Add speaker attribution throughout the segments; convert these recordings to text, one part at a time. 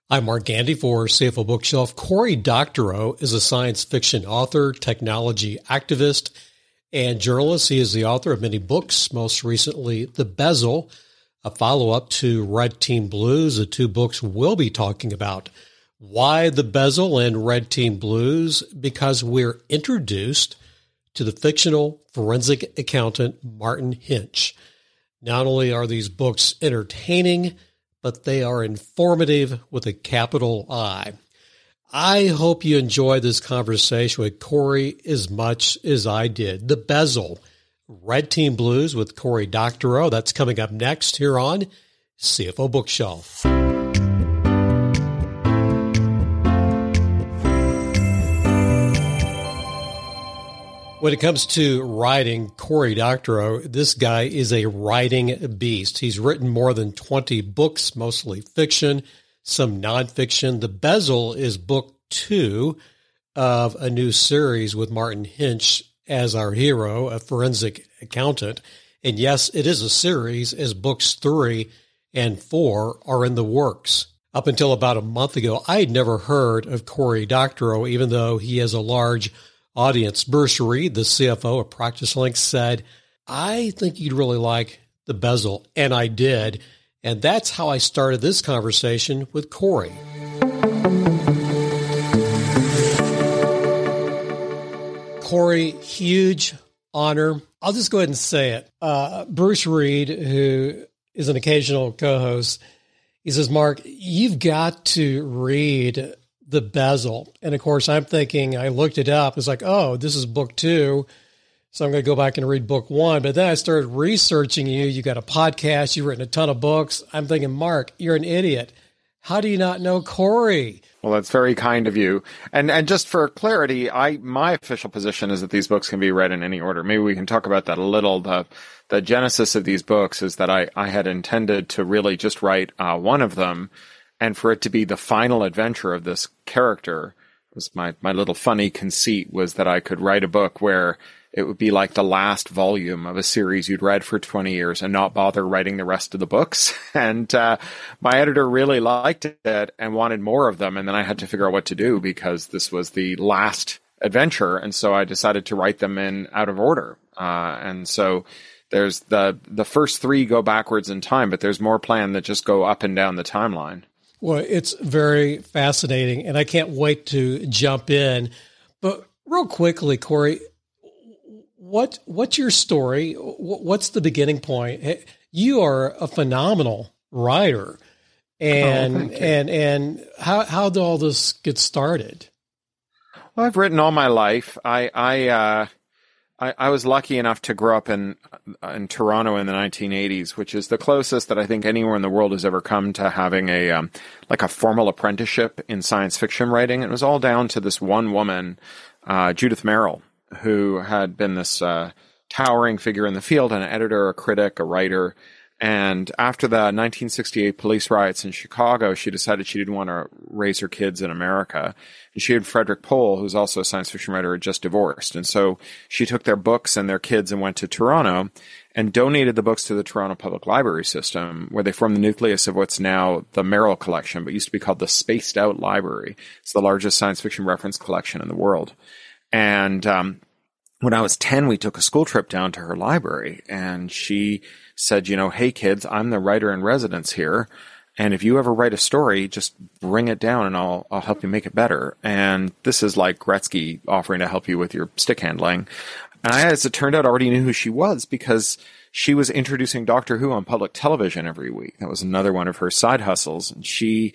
Speaker 1: I'm Mark Gandy for CFO Bookshelf. Cory Doctorow is a science fiction author, technology activist, and journalist. He is the author of many books, most recently The Bezel, a follow-up to Red Team Blues. The two books we'll be talking about. Why The Bezel and Red Team Blues? Because we're introduced to the fictional forensic accountant Martin Hinch. Not only are these books entertaining, but they are informative with a capital I. I hope you enjoy this conversation with Cory as much as I did. The Bezel, Red Team Blues with Cory Doctorow. That's coming up next here on CFO Bookshelf. When it comes to writing, Cory Doctorow, this guy is a writing beast. He's written more than 20 books, mostly fiction, some nonfiction. The Bezel is book 2 of a new series with Martin Hinch as our hero, a forensic accountant. And yes, it is a series, as books 3 and 4 are in the works. Up until about a month ago, I had never heard of Cory Doctorow, even though he has a large audience. Bruce Reed, the CFO of PracticeLink, said, I think you'd really like The Bezel. And I did. And that's how I started this conversation with Cory. Cory, huge honor. I'll just go ahead and say it. Bruce Reed, who is an occasional co-host, he says, Mark, you've got to read The Bezel. And of course, I'm thinking, I looked it up. It's like, oh, this is book 2. So I'm going to go back and read book 1. But then I started researching you. You got a podcast. You've written a ton of books. I'm thinking, Mark, you're an idiot. How do you not know Cory?
Speaker 2: Well, that's very kind of you. And just for clarity, my official position is that these books can be read in any order. Maybe we can talk about that a little. The genesis of these books is that I had intended to really just write one of them, and for it to be the final adventure of this character. Was my little funny conceit was that I could write a book where it would be like the last volume of a series you'd read for 20 years and not bother writing the rest of the books. And my editor really liked it and wanted more of them. And then I had to figure out what to do because this was the last adventure. And so I decided to write them in out of order. And so there's the first 3 go backwards in time, but there's more planned that just go up and down the timeline.
Speaker 1: Well, it's very fascinating, and I can't wait to jump in. But real quickly, Cory, what's your story? What's the beginning point? You are a phenomenal writer, and how did all this get started?
Speaker 2: Well, I've written all my life. I was lucky enough to grow up in Toronto in the 1980s, which is the closest that I think anywhere in the world has ever come to having a formal apprenticeship in science fiction writing. And it was all down to this one woman, Judith Merrill, who had been this towering figure in the field, an editor, a critic, a writer. And after the 1968 police riots in Chicago, she decided she didn't want to raise her kids in America. And she and Frederik Pohl, who's also a science fiction writer, had just divorced. And so she took their books and their kids and went to Toronto and donated the books to the Toronto Public Library System, where they formed the nucleus of what's now the Merrill Collection, but used to be called the Spaced Out Library. It's the largest science fiction reference collection in the world. And when I was 10, we took a school trip down to her library, and she said, hey, kids, I'm the writer in residence here. And if you ever write a story, just bring it down and I'll help you make it better. And this is like Gretzky offering to help you with your stick handling. And I, as it turned out, already knew who she was because she was introducing Doctor Who on public television every week. That was another one of her side hustles. And she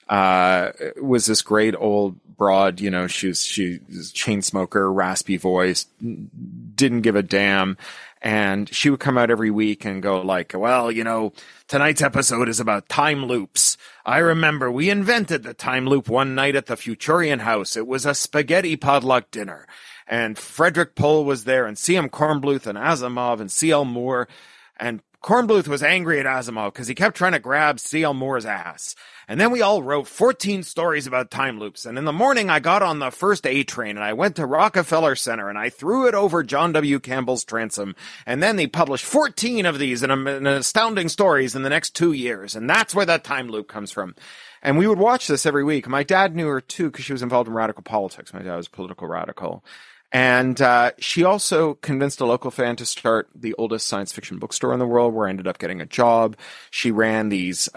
Speaker 2: was this great old broad, she was a chain smoker, raspy voice, didn't give a damn. And she would come out every week and go like, well, tonight's episode is about time loops. I remember we invented the time loop one night at the Futurian house. It was a spaghetti potluck dinner. And Frederik Pohl was there, and C.M. Kornbluth and Asimov and C.L. Moore. And Kornbluth was angry at Asimov because he kept trying to grab C.L. Moore's ass. And then we all wrote 14 stories about time loops. And in the morning, I got on the first A train and I went to Rockefeller Center and I threw it over John W. Campbell's transom. And then they published 14 of these in astounding stories in the next 2 years. And that's where that time loop comes from. And we would watch this every week. My dad knew her too because she was involved in radical politics. My dad was a political radical. And she also convinced a local fan to start the oldest science fiction bookstore in the world, where I ended up getting a job. She ran these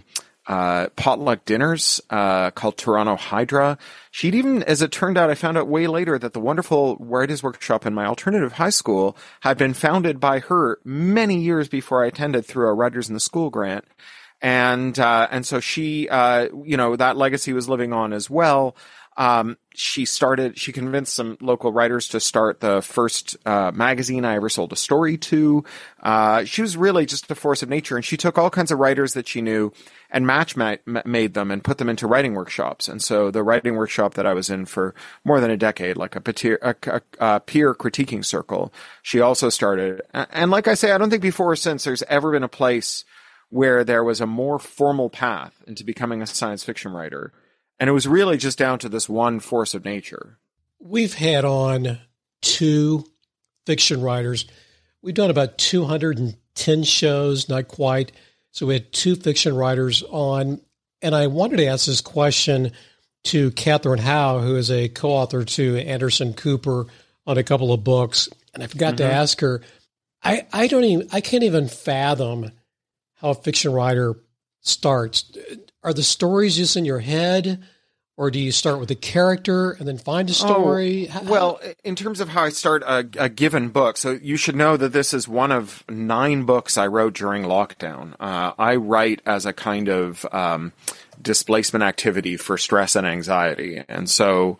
Speaker 2: potluck dinners called Toronto Hydra. She'd even, as it turned out, I found out way later that the wonderful writers' workshop in my alternative high school had been founded by her many years before I attended through a Writers in the School grant. And so she, that legacy was living on as well. She convinced some local writers to start the first magazine I ever sold a story to. She was really just a force of nature, and she took all kinds of writers that she knew and made them and put them into writing workshops. And so the writing workshop that I was in for more than a decade, like a peer critiquing circle, she also started. And like I say, I don't think before or since there's ever been a place where there was a more formal path into becoming a science fiction writer. And it was really just down to this one force of nature.
Speaker 1: We've had on 2 fiction writers. We've done about 210 shows, not quite. So we had 2 fiction writers on. And I wanted to ask this question to Katherine Howe, who is a co-author to Anderson Cooper on a couple of books. And I forgot to ask her, I can't even fathom how a fiction writer starts. Are the stories just in your head, or do you start with a character and then find a story?
Speaker 2: Well, in terms of how I start a given book, so you should know that this is one of 9 books I wrote during lockdown. I write as a kind of displacement activity for stress and anxiety. And so,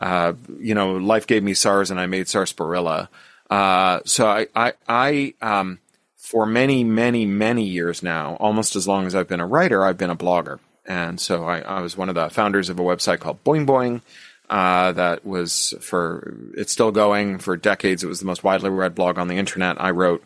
Speaker 2: life gave me SARS and I made sarsaparilla. So I for many, many, many years now, almost as long as I've been a writer, I've been a blogger. And so I was one of the founders of a website called Boing Boing, that was it's still going for decades. It was the most widely read blog on the internet. I wrote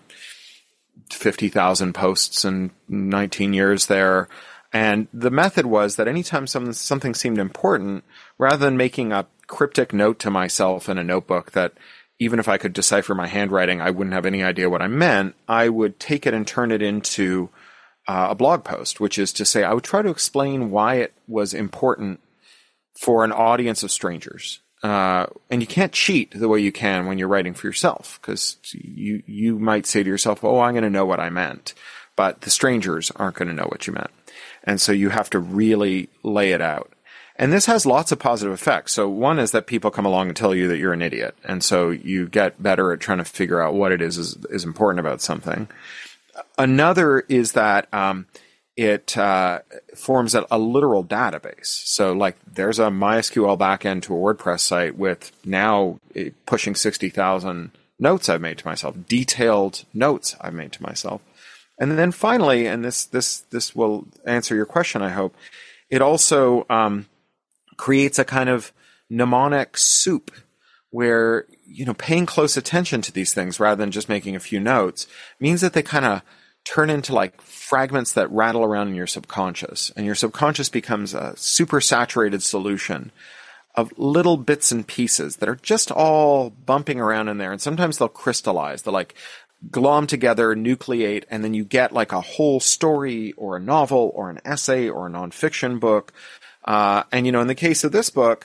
Speaker 2: 50,000 posts in 19 years there. And the method was that anytime something seemed important, rather than making a cryptic note to myself in a notebook that even if I could decipher my handwriting, I wouldn't have any idea what I meant, I would take it and turn it into a blog post, which is to say I would try to explain why it was important for an audience of strangers. And you can't cheat the way you can when you're writing for yourself, because you might say to yourself, oh, I'm going to know what I meant, but the strangers aren't going to know what you meant. And so you have to really lay it out. And this has lots of positive effects. So one is that people come along and tell you that you're an idiot. And so you get better at trying to figure out what it is important about something. Another is that it forms a literal database. So like there's a MySQL backend to a WordPress site with now pushing 60,000 notes I've made to myself, detailed notes I've made to myself. And then finally, and this will answer your question, I hope, it also creates a kind of mnemonic soup where, paying close attention to these things rather than just making a few notes means that they kind of turn into like fragments that rattle around in your subconscious. And your subconscious becomes a super saturated solution of little bits and pieces that are just all bumping around in there. And sometimes they'll crystallize. They'll like glom together, nucleate, and then you get like a whole story or a novel or an essay or a nonfiction book. And in the case of this book,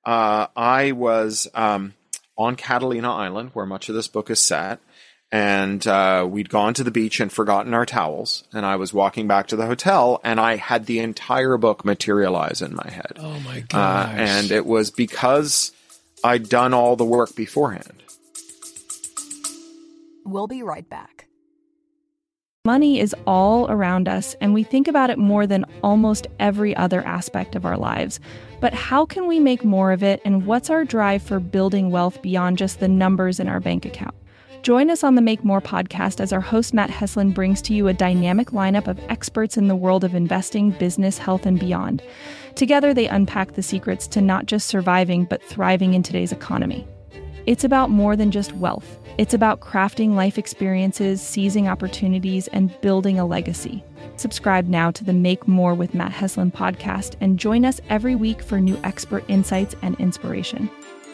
Speaker 2: I was on Catalina Island, where much of this book is set, and we'd gone to the beach and forgotten our towels, and I was walking back to the hotel, and I had the entire book materialize in my head.
Speaker 1: Oh, my gosh.
Speaker 2: And it was because I'd done all the work beforehand.
Speaker 3: We'll be right back.
Speaker 4: Money is all around us, and we think about it more than almost every other aspect of our lives. But how can we make more of it, and what's our drive for building wealth beyond just the numbers in our bank account? Join us on the Make More podcast as our host Matt Heslin brings to you a dynamic lineup of experts in the world of investing, business, health, and beyond. Together, they unpack the secrets to not just surviving, but thriving in today's economy. It's about more than just wealth. It's about crafting life experiences, seizing opportunities, and building a legacy. Subscribe now to the Make More with Matt Heslin podcast and join us every week for new expert insights and inspiration.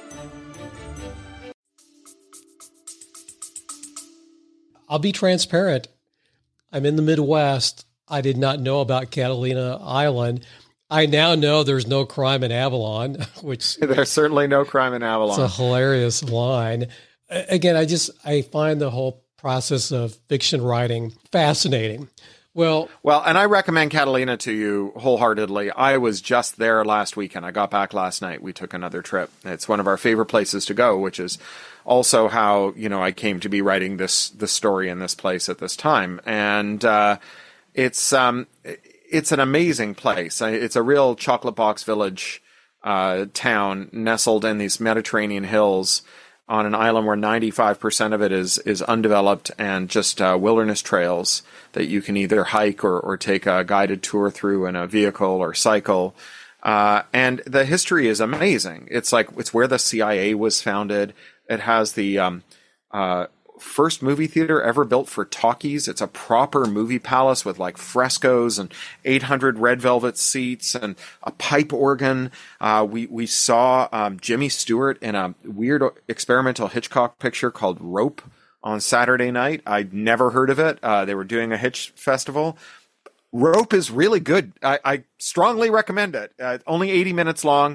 Speaker 1: I'll be transparent. I'm in the Midwest. I did not know about Catalina Island. I now know there's no crime in Avalon, which
Speaker 2: there's certainly no crime in Avalon.
Speaker 1: It's a hilarious line. Again, I find the whole process of fiction writing fascinating. Well,
Speaker 2: and I recommend Catalina to you wholeheartedly. I was just there last weekend. I got back last night. We took another trip. It's one of our favorite places to go, which is also how, I came to be writing this story in this place at this time. And it's an amazing place. It's a real chocolate box village town nestled in these Mediterranean hills on an island where 95% of it is undeveloped and just wilderness trails that you can either hike or take a guided tour through in a vehicle or cycle. And the history is amazing. It's where the CIA was founded. It has the first movie theater ever built for talkies. It's a proper movie palace with frescoes and 800 red velvet seats and a pipe organ. We saw Jimmy Stewart in a weird experimental Hitchcock picture called Rope on Saturday night. I'd never heard of it. They were doing a Hitch festival. Rope is really good. I strongly recommend it. Only 80 minutes long.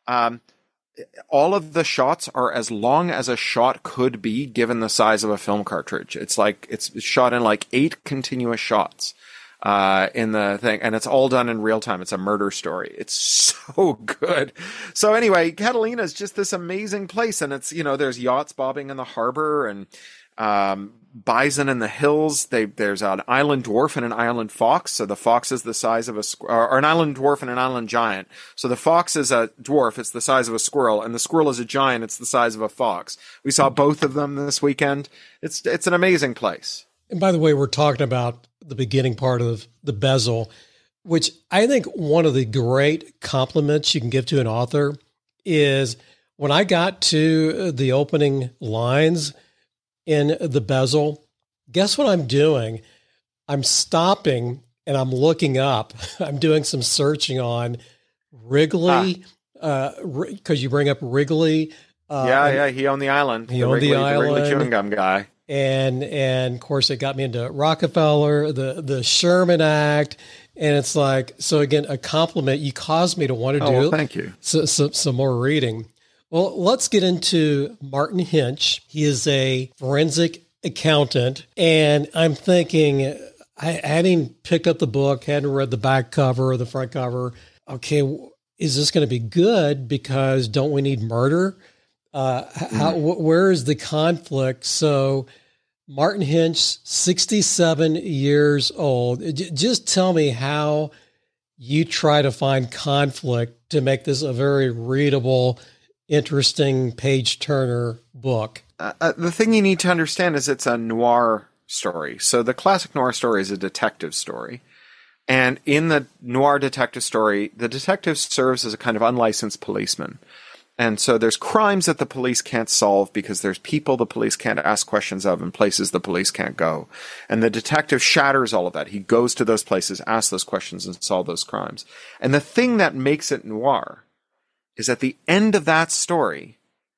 Speaker 2: All of the shots are as long as a shot could be given the size of a film cartridge. It's shot in 8 continuous shots in the thing, and it's all done in real time. It's a murder story. It's so good. So anyway, Catalina is just this amazing place, and it's there's yachts bobbing in the harbor and bison in the hills. There's an island dwarf and an island fox. So the fox is the size of or an island dwarf and an island giant. So the fox is a dwarf. It's the size of a squirrel, and the squirrel is a giant. It's the size of a fox. We saw both of them this weekend. It's an amazing place.
Speaker 1: And by the way, we're talking about the beginning part of the Bezel, which I think one of the great compliments you can give to an author is when I got to the opening lines in the Bezel, guess what I'm doing? I'm stopping and I'm looking up. I'm doing some searching on Wrigley, because you bring up Wrigley.
Speaker 2: He owned the island.
Speaker 1: He owned the island.
Speaker 2: The Wrigley chewing gum guy.
Speaker 1: And of course, it got me into Rockefeller, the Sherman Act. And it's so again, a compliment. You caused me to want to do
Speaker 2: thank you.
Speaker 1: Some more reading. Well, let's get into Martin Hinch. He is a forensic accountant, and I'm thinking, I hadn't picked up the book, hadn't read the back cover or the front cover. Okay, is this going to be good? Because don't we need murder? Where is the conflict? So Martin Hinch, 67 years old. Just tell me how you try to find conflict to make this a very readable, interesting page-turner book.
Speaker 2: The thing you need to understand is it's a noir story. So the classic noir story is a detective story. And in the noir detective story, the detective serves as a kind of unlicensed policeman. And so there's crimes that the police can't solve because there's people the police can't ask questions of and places the police can't go. And the detective shatters all of that. He goes to those places, asks those questions, and solve those crimes. And the thing that makes it noir is at the end of that story,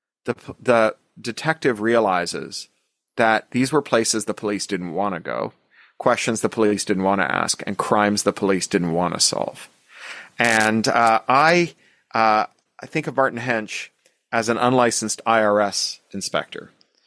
Speaker 2: the detective realizes that these were places the police didn't want to go, questions the police didn't want to ask, and crimes the police didn't want to solve. And I think of Martin Hinch as an unlicensed IRS inspector.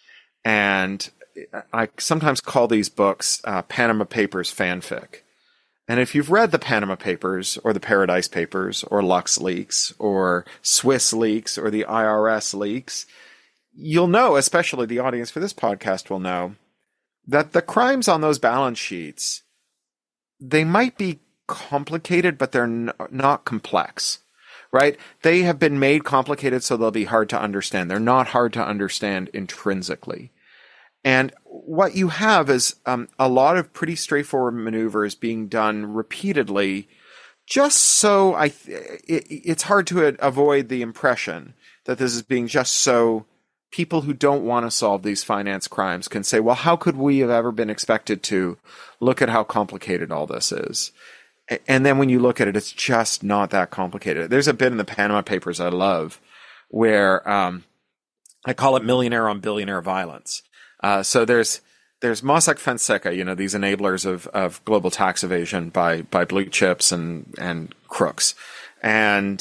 Speaker 2: And I sometimes call these books Panama Papers fanfic. And if you've read the Panama Papers or the Paradise Papers or Lux Leaks or Swiss Leaks or the IRS leaks, you'll know, especially the audience for this podcast will know, that the crimes on those balance sheets, they might be complicated, but they're not complex, right? They have been made complicated so they'll be hard to understand. They're not hard to understand intrinsically. And what you have is a lot of pretty straightforward maneuvers being done repeatedly, just so it's hard to avoid the impression that this is being just so people who don't want to solve these finance crimes can say, well, how could we have ever been expected to? Look at how complicated all this is. And then when you look at it, it's just not that complicated. There's a bit in the Panama Papers I love where I call it millionaire on billionaire violence. So there's there's Mossack Fonseca, these enablers of global tax evasion by blue chips and crooks. And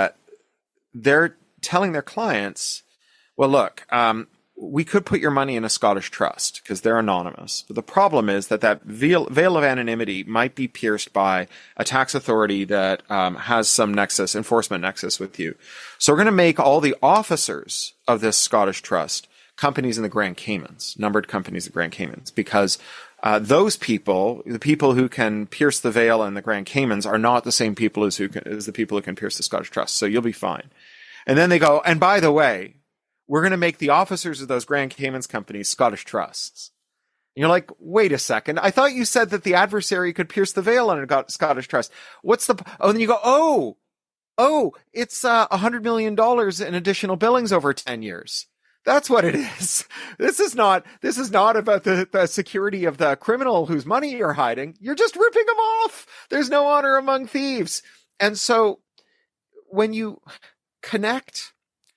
Speaker 2: they're telling their clients, well, look, we could put your money in a Scottish trust because they're anonymous. But the problem is that veil of anonymity might be pierced by a tax authority that has some enforcement nexus with you. So we're going to make all the officers of this Scottish trust companies in the Grand Caymans, numbered companies in the Grand Caymans, because those people, the people who can pierce the veil in the Grand Caymans, are not the same people as the people who can pierce the Scottish trust. So you'll be fine. And then they go, and by the way, we're going to make the officers of those Grand Caymans companies Scottish trusts. And you're like, wait a second. I thought you said that the adversary could pierce the veil on a Scottish trust. And then you go, it's $100 million in additional billings over 10 years. That's what it is. This is not about the security of the criminal whose money you're hiding. You're just ripping them off. There's no honor among thieves. And so when you connect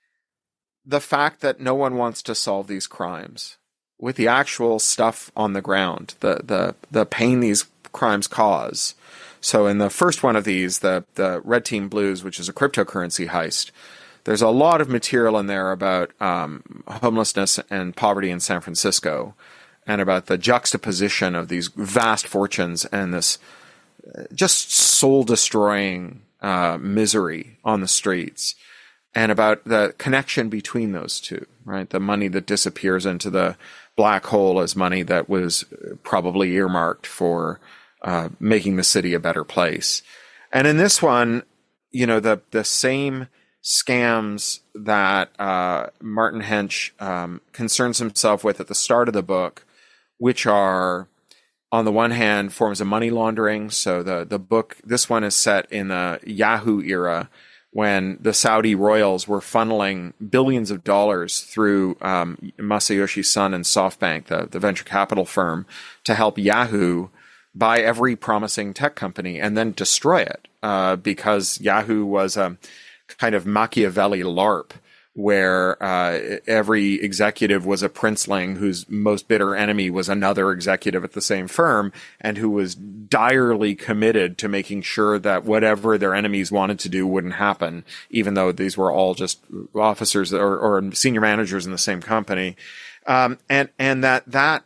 Speaker 2: the fact that no one wants to solve these crimes with the actual stuff on the ground, the pain these crimes cause. So in the first one of these, the Red Team Blues, which is a cryptocurrency heist, there's a lot of material in there about homelessness and poverty in San Francisco, and about the juxtaposition of these vast fortunes and this just soul-destroying misery on the streets, and about the connection between those two, right? The money that disappears into the black hole is money that was probably earmarked for making the city a better place. And in this one, the same scams that Martin Hench concerns himself with at the start of the book, which are, on the one hand, forms of money laundering. So the book, this one is set in the Yahoo era, when the Saudi royals were funneling billions of dollars through Masayoshi Son and SoftBank, the venture capital firm, to help Yahoo buy every promising tech company and then destroy it, because Yahoo was a kind of Machiavelli LARP, where every executive was a princeling whose most bitter enemy was another executive at the same firm, and who was direly committed to making sure that whatever their enemies wanted to do wouldn't happen, even though these were all just officers or senior managers in the same company. And that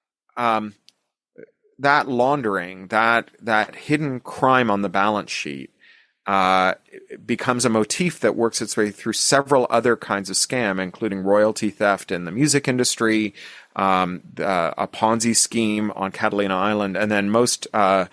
Speaker 2: laundering, that hidden crime on the balance sheet, becomes a motif that works its way through several other kinds of scam, including royalty theft in the music industry, a Ponzi scheme on Catalina Island, and then most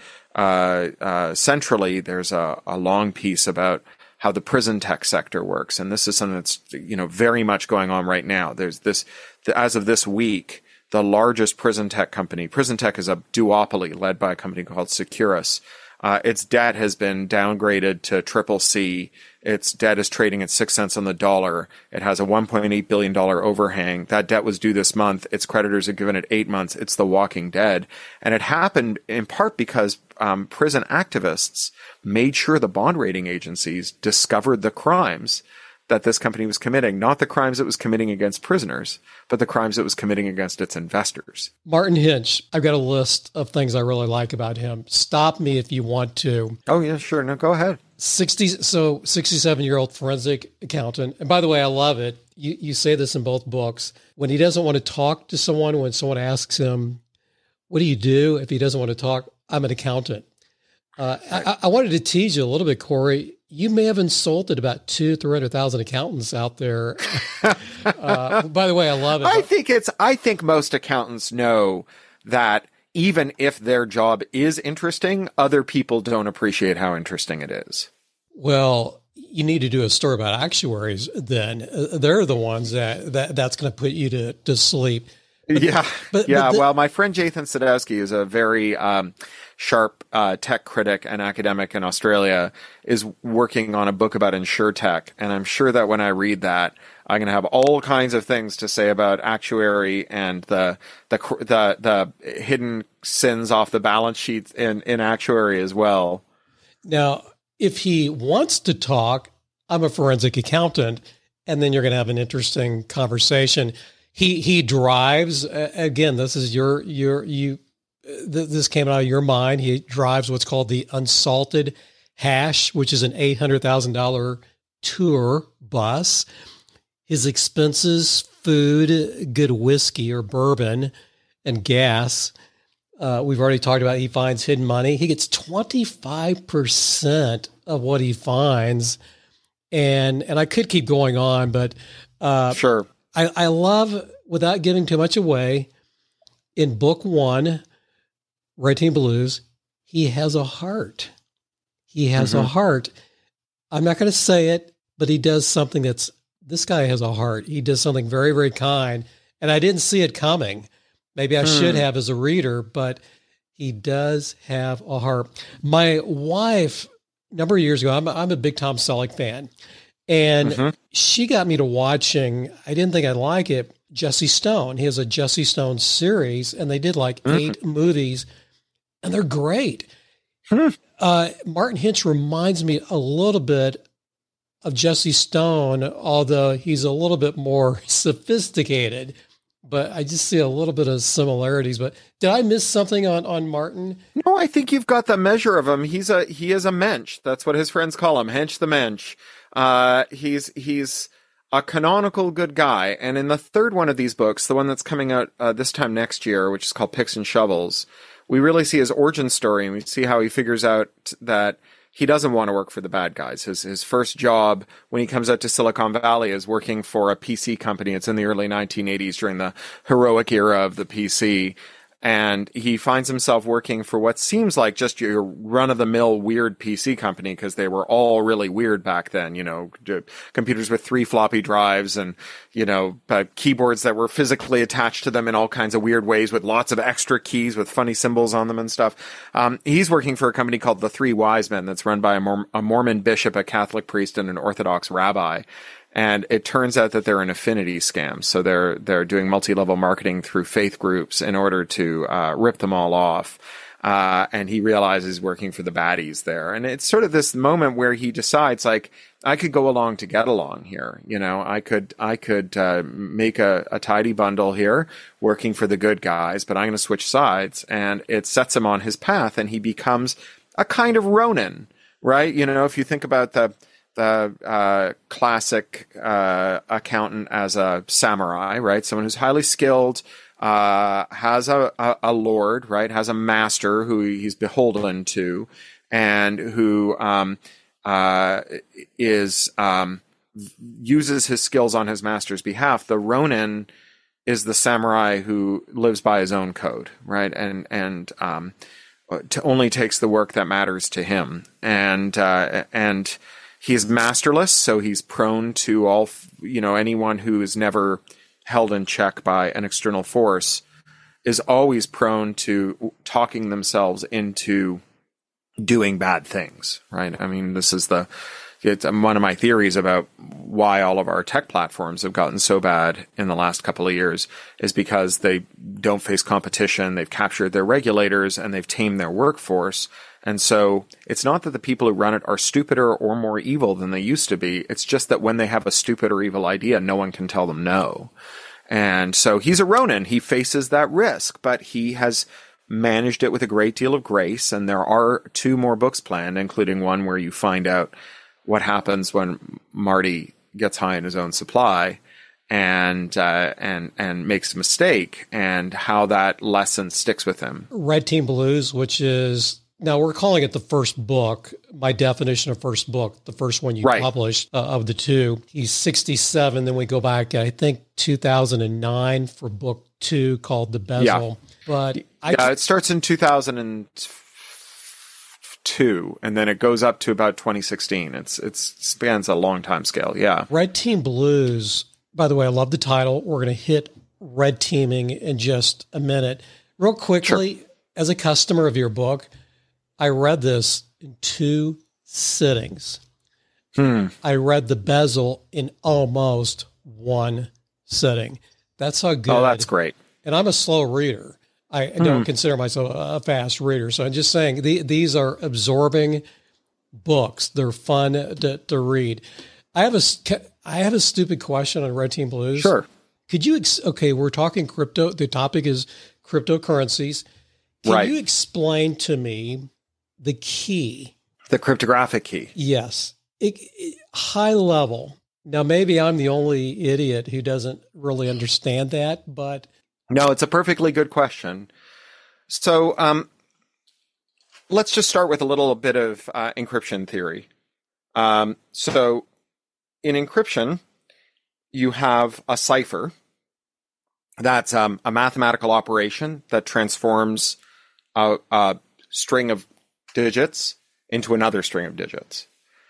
Speaker 2: centrally, there's a long piece about how the prison tech sector works. And this is something that's very much going on right now. There's this, as of this week, the largest prison tech company. Prison tech is a duopoly led by a company called Securus. Its debt has been downgraded to CCC. Its debt is trading at 6 cents on the dollar. It has a $1.8 billion overhang. That debt was due this month. Its creditors have given it 8 months. It's the walking dead. And it happened in part because prison activists made sure the bond rating agencies discovered the crimes that this company was committing, not the crimes it was committing against prisoners, but the crimes it was committing against its investors.
Speaker 1: Martin Hench, I've got a list of things I really like about him. Stop me if you want to.
Speaker 2: Oh, yeah, sure. No, go ahead.
Speaker 1: 67-year-old forensic accountant. And by the way, I love it. You say this in both books. When he doesn't want to talk to someone, when someone asks him, what do you do? If he doesn't want to talk, I'm an accountant. I wanted to tease you a little bit, Corey. You may have insulted about 200,000-300,000 accountants out there. By the way, I love it.
Speaker 2: I think most accountants know that even if their job is interesting, other people don't appreciate how interesting it is.
Speaker 1: Well, you need to do a story about actuaries then. They're the ones that's going to put you to sleep.
Speaker 2: Well, my friend Jathan Sadowski is a very sharp tech critic and academic in Australia, is working on a book about InsurTech. And I'm sure that when I read that, I'm going to have all kinds of things to say about actuary and the hidden sins off the balance sheets in actuary as well.
Speaker 1: Now, if he wants to talk, I'm a forensic accountant, and then you're going to have an interesting conversation. He drives, again, this is this came out of your mind. He drives what's called the Unsalted Hash, which is an $800,000 tour bus. His expenses, food, good whiskey or bourbon, and gas. We've already talked about he finds hidden money. He gets 25% of what he finds. And I could keep going on, but
Speaker 2: sure.
Speaker 1: I love, without giving too much away, in book 1, Red Team Blues, he has a heart. He has a heart. I'm not going to say it, but he does something this guy has a heart. He does something very, very kind. And I didn't see it coming. Maybe I should have as a reader, but he does have a heart. My wife, a number of years ago, I'm a big Tom Selleck fan. And she got me to watching, I didn't think I'd like it, Jesse Stone. He has a Jesse Stone series, and they did like 8 movies, and they're great. Martin Hinch reminds me a little bit of Jesse Stone, although he's a little bit more sophisticated. But I just see a little bit of similarities. But did I miss something on Martin?
Speaker 2: No, I think you've got the measure of him. He is a mensch. That's what his friends call him, Hench the Mensch. He's a canonical good guy. And in the third one of these books, the one that's coming out this time next year, which is called Picks and Shovels, we really see his origin story, and we see how he figures out that he doesn't want to work for the bad guys. His first job when he comes out to Silicon Valley is working for a PC company. It's in the early 1980s during the heroic era of the PC. And he finds himself working for what seems like just your run-of-the-mill weird PC company, because they were all really weird back then. You know, computers with 3 floppy drives and, you know, keyboards that were physically attached to them in all kinds of weird ways with lots of extra keys with funny symbols on them and stuff. He's working for a company called the Three Wise Men that's run by a Mormon bishop, a Catholic priest, and an Orthodox rabbi. And it turns out that they're an affinity scam. So they're doing multi-level marketing through faith groups in order to rip them all off. And he realizes working for the baddies there. And it's sort of this moment where he decides, like, I could go along to get along here. You know, I could make a tidy bundle here working for the good guys, but I'm going to switch sides. And it sets him on his path, and he becomes a kind of Ronin, right? You know, if you think about the classic accountant as a samurai, right? Someone who's highly skilled, has a lord, right? Has a master who he's beholden to, and who uses his skills on his master's behalf. The Ronin is the samurai who lives by his own code, right? And only takes the work that matters to him, and he's masterless, so he's prone to anyone who is never held in check by an external force is always prone to talking themselves into doing bad things, right? I mean, this is it's one of my theories about why all of our tech platforms have gotten so bad in the last couple of years is because they don't face competition, they've captured their regulators, and they've tamed their workforce. And so it's not that the people who run it are stupider or more evil than they used to be. It's just that when they have a stupid or evil idea, no one can tell them no. And so he's a Ronin. He faces that risk, but he has managed it with a great deal of grace. And there are 2 more books planned, including one where you find out what happens when Marty gets high in his own supply and makes a mistake, and how that lesson sticks with him.
Speaker 1: Red Team Blues, which is, now we're calling it the first book. My definition of first book, the first one you published of the 2. He's 67. Then we go back, I think 2009 for book 2 called The Bezel.
Speaker 2: Yeah.
Speaker 1: But
Speaker 2: it starts in 2002, and then it goes up to about 2016. It spans a long time scale. Yeah.
Speaker 1: Red Team Blues. By the way, I love the title. We're going to hit red teaming in just a minute. Real quickly, sure. As a customer of your book, I read this in 2 sittings. I read The Bezel in almost 1 sitting. That's how good.
Speaker 2: Oh, that's great.
Speaker 1: And I'm a slow reader. I don't consider myself a fast reader. So I'm just saying these are absorbing books. They're fun to read. I have a stupid question on Red Team Blues.
Speaker 2: Sure.
Speaker 1: Could you, okay, we're talking crypto. The topic is cryptocurrencies. Can you explain to me the key?
Speaker 2: The cryptographic key.
Speaker 1: Yes. High level. Now, maybe I'm the only idiot who doesn't really understand that, but.
Speaker 2: No, it's a perfectly good question. So let's just start with a little bit of encryption theory. So in encryption, you have a cipher. That's a mathematical operation that transforms a string of digits into another string of digits.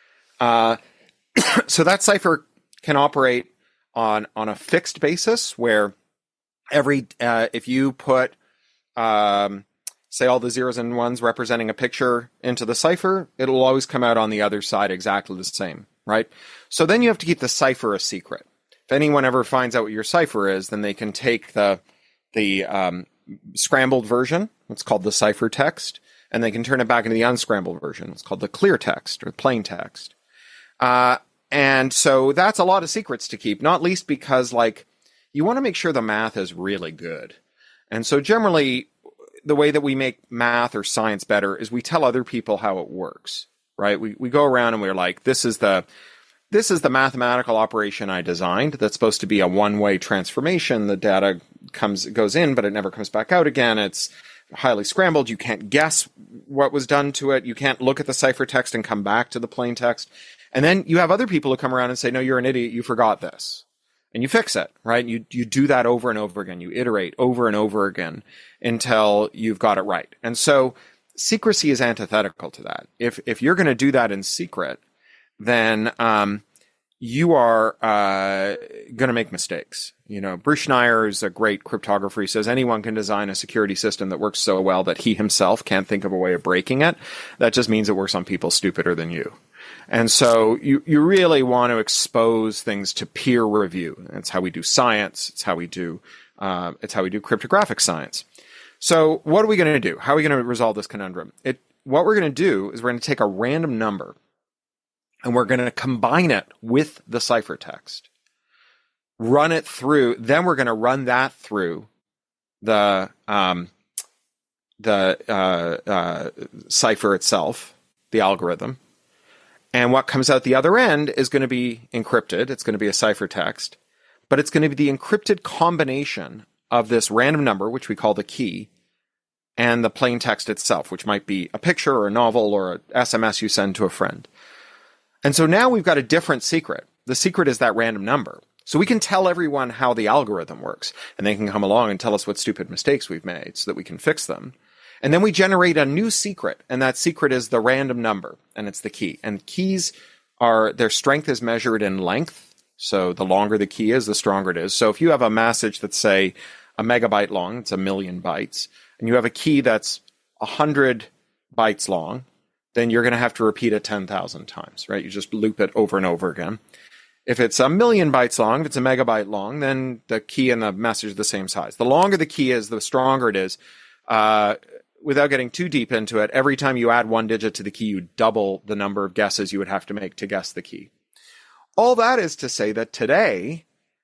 Speaker 2: So that cipher can operate on a fixed basis where if you put, say, all the zeros and ones representing a picture into the cipher, it'll always come out on the other side exactly the same, right? So then you have to keep the cipher a secret. If anyone ever finds out what your cipher is, then they can take the scrambled version, what's called the ciphertext, and they can turn it back into the unscrambled version. It's called the clear text or plain text. And so that's a lot of secrets to keep, not least because, like, you want to make sure the math is really good. And so generally, the way that we make math or science better is we tell other people how it works, right? We go around and we're like, this is the mathematical operation I designed that's supposed to be a one-way transformation. The data goes in, but it never comes back out again. It's highly scrambled. You can't guess what was done to it. You can't look at the ciphertext and come back to the plain text. And then you have other people who come around and say, no, you're an idiot. You forgot this. And you fix it, right? You do that over and over again. You iterate over and over again until you've got it right. And so secrecy is antithetical to that. If you're going to do that in secret, then you are going to make mistakes. You know, Bruce Schneier is a great cryptographer. He says anyone can design a security system that works so well that he himself can't think of a way of breaking it. That just means it works on people stupider than you. And so you really want to expose things to peer review. That's how we do science. It's how we do cryptographic science. So what are we going to do? How are we going to resolve this conundrum? What we're going to do is we're going to take a random number and we're going to combine it with the ciphertext, run it through. Then we're going to run that through the cipher itself, the algorithm. And what comes out the other end is going to be encrypted. It's going to be a ciphertext, but it's going to be the encrypted combination of this random number, which we call the key, and the plain text itself, which might be a picture or a novel or an SMS you send to a friend. And so now we've got a different secret. The secret is that random number. So we can tell everyone how the algorithm works, and they can come along and tell us what stupid mistakes we've made so that we can fix them. And then we generate a new secret, and that secret is the random number, and it's the key. And keys their strength is measured in length. So the longer the key is, the stronger it is. So if you have a message that's, say, a megabyte long, it's 1 million bytes, and you have a key that's 100 bytes long, then you're going to have to repeat it 10,000 times, right? You just loop it over and over again. If it's 1 million bytes long, if it's a megabyte long, then the key and the message are the same size. The longer the key is, the stronger it is. Without getting too deep into it, every time you add one digit to the key, you double the number of guesses you would have to make to guess the key. All that is to say that today,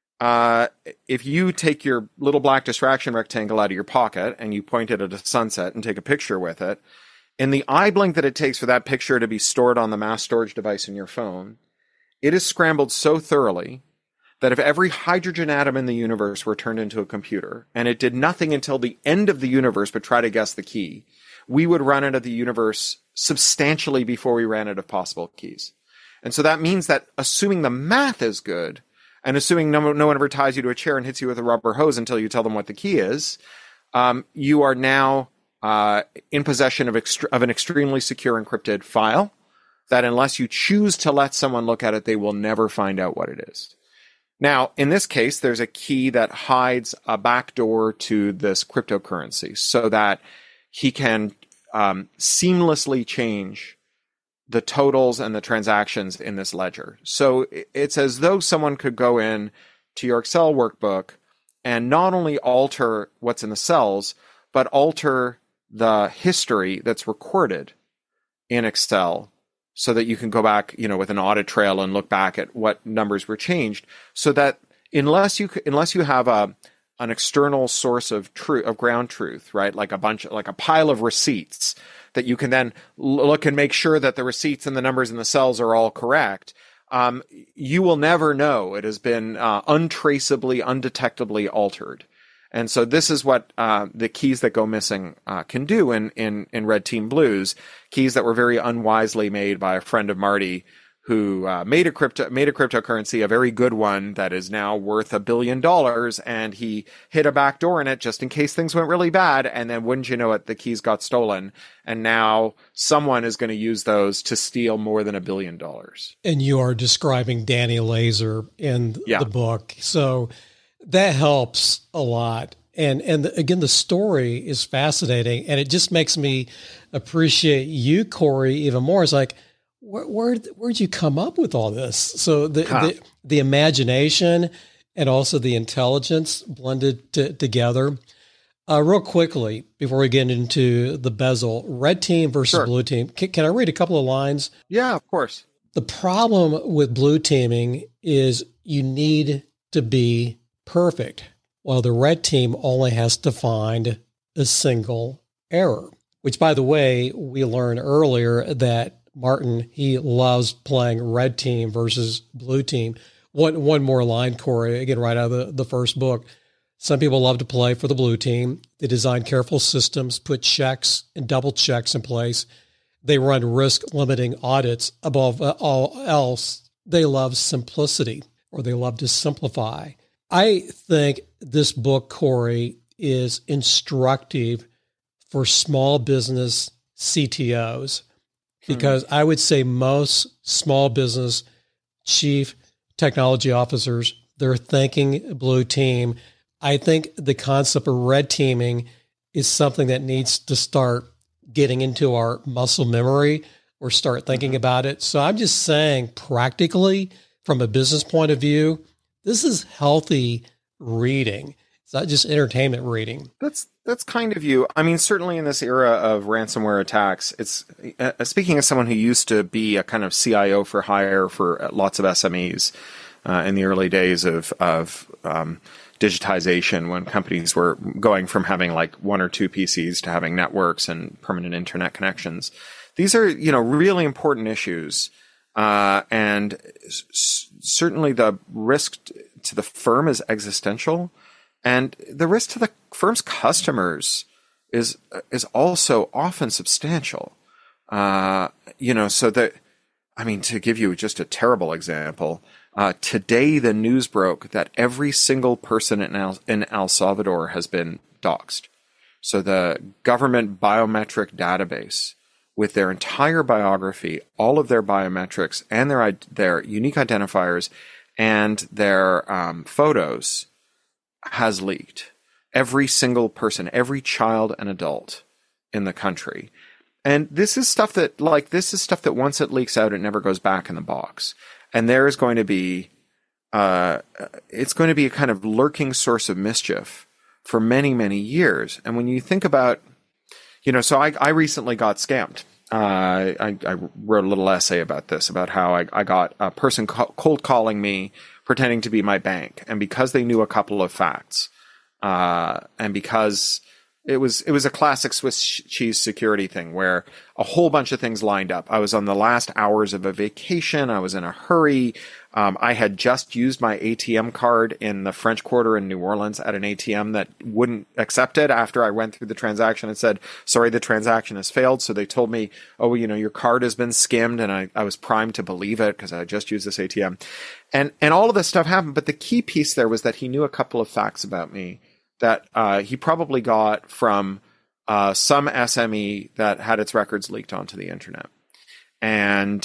Speaker 2: if you take your little black distraction rectangle out of your pocket and you point it at a sunset and take a picture with it, in the eye blink that it takes for that picture to be stored on the mass storage device in your phone, it is scrambled so thoroughly that if every hydrogen atom in the universe were turned into a computer, and it did nothing until the end of the universe but try to guess the key, we would run out of the universe substantially before we ran out of possible keys. And so that means that assuming the math is good, and assuming no one ever ties you to a chair and hits you with a rubber hose until you tell them what the key is, you are now in possession of an extremely secure encrypted file that unless you choose to let someone look at it, they will never find out what it is. Now, in this case, there's a key that hides a backdoor to this cryptocurrency so that he can seamlessly change the totals and the transactions in this ledger. So it's as though someone could go in to your Excel workbook and not only alter what's in the cells, but alter the history that's recorded in Excel so that you can go back, with an audit trail and look back at what numbers were changed so that unless you have an external source of ground truth, right? Like a pile of receipts that you can then look and make sure that the receipts and the numbers in the cells are all correct. You will never know it has been untraceably, undetectably altered. And so this is what the keys that go missing can do in Red Team Blues, keys that were very unwisely made by a friend of Marty, who made a cryptocurrency, a very good one that is now worth $1 billion, and he hid a back door in it just in case things went really bad. And then, wouldn't you know it, the keys got stolen, and now someone is going to use those to steal more than $1 billion.
Speaker 1: And you are describing Danny Laser in the book, so that helps a lot. And again, the story is fascinating, and it just makes me appreciate you, Corey, even more. It's like, where'd you come up with all this? So the imagination and also the intelligence blended together. Real quickly, before we get into the bezel, red team versus blue team. Can I read a couple of lines?
Speaker 2: Yeah, of course.
Speaker 1: The problem with blue teaming is you need to be perfect, while the red team only has to find a single error, which, by the way, we learned earlier that Martin, he loves playing red team versus blue team. One more line, Corey, again, right out of the first book. Some people love to play for the blue team. They design careful systems, put checks and double checks in place. They run risk-limiting audits. Above all else, they love simplicity, or they love to simplify. I think this book, Corey, is instructive for small business CTOs, because I would say most small business chief technology officers, they're thinking blue team. I think the concept of red teaming is something that needs to start getting into our muscle memory or start thinking about it. So I'm just saying, practically, from a business point of view, this is healthy reading. It's not just entertainment reading.
Speaker 2: That's kind of you. I mean, certainly in this era of ransomware attacks, it's speaking as someone who used to be a kind of CIO for hire for lots of SMEs in the early days of digitization, when companies were going from having like one or two PCs to having networks and permanent internet connections. These are, really important issues. And certainly the risk to the firm is existential. And the risk to the firm's customers is also often substantial. So that, to give you just a terrible example, today the news broke that every single person in El Salvador has been doxxed. So the government biometric database, with their entire biography, all of their biometrics and their unique identifiers and their photos, has leaked. Every single person, every child and adult in the country. And this is stuff that once it leaks out, it never goes back in the box. And there is going to be, it's going to be a kind of lurking source of mischief for many, many years. And when you think about, so I recently got scammed. I wrote a little essay about this, about how I got a person cold calling me, pretending to be my bank. And because they knew a couple of facts, and because it was a classic Swiss cheese security thing where a whole bunch of things lined up. I was on the last hours of a vacation. I was in a hurry. I had just used my ATM card in the French Quarter in New Orleans at an ATM that wouldn't accept it after I went through the transaction and said, sorry, the transaction has failed. So they told me, your card has been skimmed. And I was primed to believe it because I just used this ATM. And all of this stuff happened. But the key piece there was that he knew a couple of facts about me that he probably got from some SME that had its records leaked onto the internet. And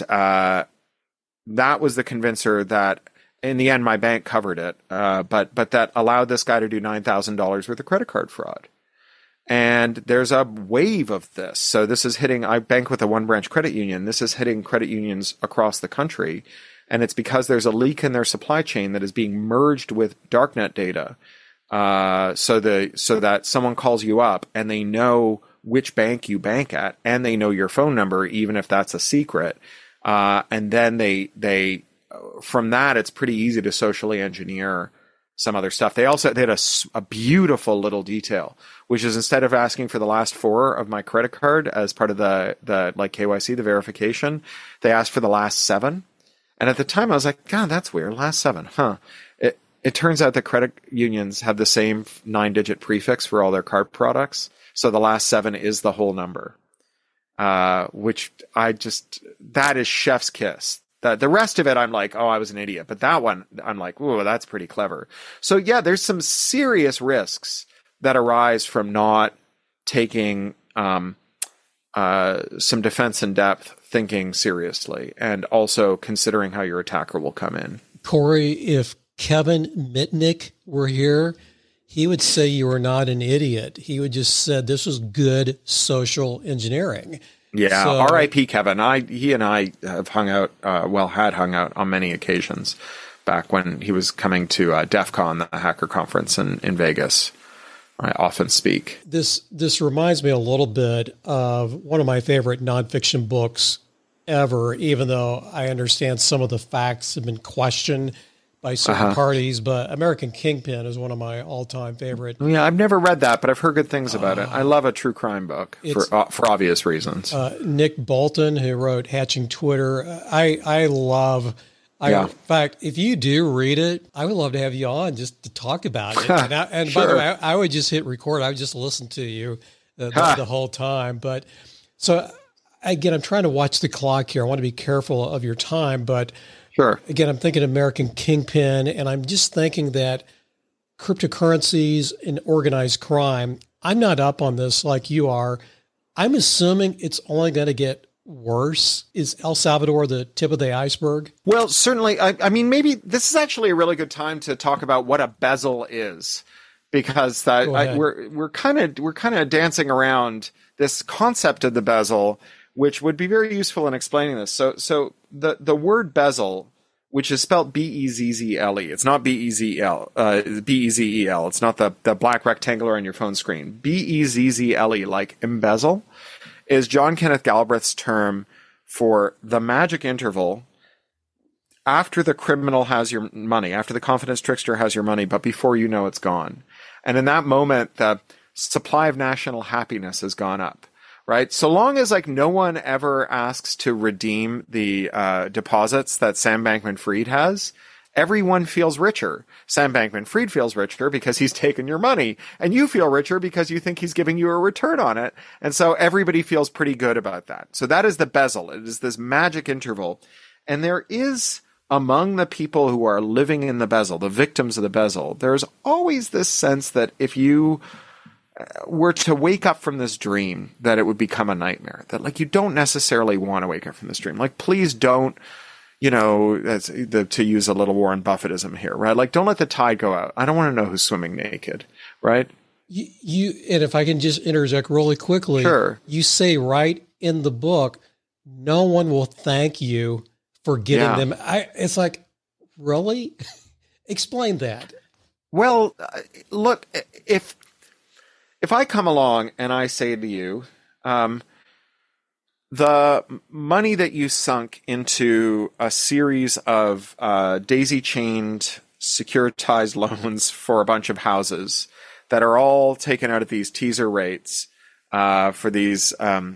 Speaker 2: that was the convincer that, in the end, my bank covered it, but that allowed this guy to do $9,000 worth of credit card fraud. And there's a wave of this. So this is hitting, I bank with a one-branch credit union. This is hitting credit unions across the country. And it's because there's a leak in their supply chain that is being merged with darknet data. So that someone calls you up and they know which bank you bank at, and they know your phone number, even if that's a secret. And then they from that, it's pretty easy to socially engineer some other stuff. They had a beautiful little detail, which is instead of asking for the last 4 of my credit card as part of the like KYC, the verification, they asked for the last 7. And at the time I was like, God, that's weird. Last 7, huh? It turns out that credit unions have the same 9-digit prefix for all their card products. So the last 7 is the whole number, which that is chef's kiss. The rest of it, I'm like, oh, I was an idiot. But that one, I'm like, ooh, that's pretty clever. So yeah, there's some serious risks that arise from not taking some defense in depth thinking seriously, and also considering how your attacker will come in.
Speaker 1: Corey, if Kevin Mitnick were here, he would say you were not an idiot. He would just said this was good social engineering.
Speaker 2: Yeah,
Speaker 1: so,
Speaker 2: R.I.P. Kevin. He and I have hung out on many occasions back when he was coming to DEF CON, the hacker conference in Vegas. I often speak.
Speaker 1: This reminds me a little bit of one of my favorite nonfiction books ever, even though I understand some of the facts have been questioned by certain parties, but American Kingpin is one of my all-time favorite.
Speaker 2: Yeah, I've never read that, but I've heard good things about it. I love a true crime book for obvious reasons.
Speaker 1: Nick Bolton, who wrote Hatching Twitter, I love. In fact, if you do read it, I would love to have you on just to talk about it. And
Speaker 2: Sure.
Speaker 1: By the way, I would just hit record. I would just listen to you the whole time. But so again, I'm trying to watch the clock here. I want to be careful of your time, but
Speaker 2: sure.
Speaker 1: Again, I'm thinking American Kingpin, and I'm just thinking that cryptocurrencies and organized crime, I'm not up on this like you are. I'm assuming it's only going to get worse. Is El Salvador the tip of the iceberg?
Speaker 2: Well, certainly. I mean, maybe this is actually a really good time to talk about what a bezel is, because we're kind of dancing around this concept of the bezel, which would be very useful in explaining this. So the word bezel, which is spelled B-E-Z-Z-L-E. It's not B-E-Z-E-L. B-E-Z-E-L. It's not the black rectangular on your phone screen. B-E-Z-Z-L-E, like embezzle, is John Kenneth Galbraith's term for the magic interval after the criminal has your money, after the confidence trickster has your money, but before you know it's gone. And in that moment, the supply of national happiness has gone up. Right. So long as no one ever asks to redeem the deposits that Sam Bankman-Fried has, everyone feels richer. Sam Bankman-Fried feels richer because he's taken your money, and you feel richer because you think he's giving you a return on it. And so everybody feels pretty good about that. So that is the bezel. It is this magic interval. And there is, among the people who are living in the bezel, the victims of the bezel, there's always this sense that if you were to wake up from this dream, that it would become a nightmare, that you don't necessarily want to wake up from this dream. Please don't, to use a little Warren Buffettism here, right? Don't let the tide go out. I don't want to know who's swimming naked, right?
Speaker 1: And if I can just interject really quickly,
Speaker 2: sure.
Speaker 1: You say right in the book, no one will thank you for getting them. It's like, really? Explain that.
Speaker 2: Well, look, if I come along and I say to you, the money that you sunk into a series of daisy-chained securitized loans for a bunch of houses that are all taken out at these teaser rates for these,